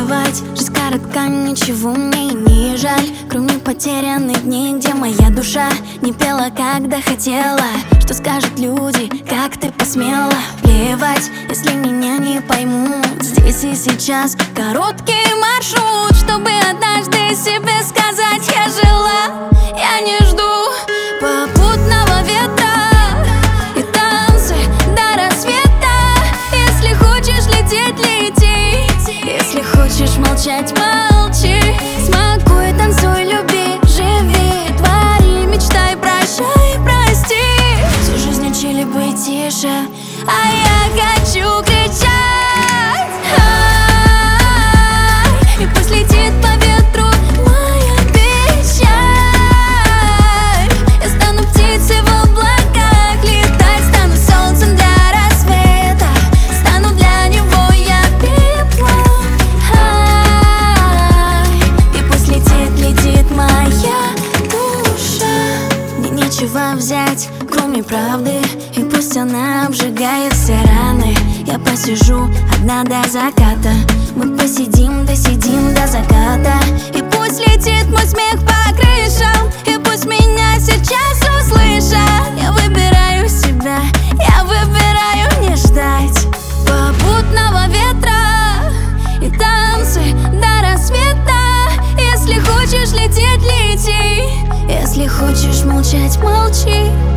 плевать, жизнь коротка, ничего мне и не жаль, кроме потерянных дней, где моя душа не пела, когда хотела. Что скажут люди, как ты посмела? Плевать, если меня не поймут. Здесь и сейчас короткий маршрут, чтобы однажды себе сказать: я жила, я не жду попутного ветра и танцы до рассвета. Если хочешь лететь, лети, если хочешь молчать, молчи. Смакуй, танцуй, люби, живи, твори, мечтай, прощай, прости. Всю жизнь учили быть тише, а я хочу кричать. И пусть летит по ветру моя печаль. Я стану птицей в облаках летать, стану солнцем для рассвета, стану для него я пеплом. И пусть летит моя душа. Мне нечего взять, кроме правды, и пусть она обжигает все раны. Я посижу одна до заката, мы посидим, досидим до заката. И пусть летит мой смех по крышам, и пусть меня сейчас услышат. Я выбираю себя, я выбираю не ждать попутного ветра и танцы до рассвета. Если хочешь лететь, лети, если хочешь молчать, молчи.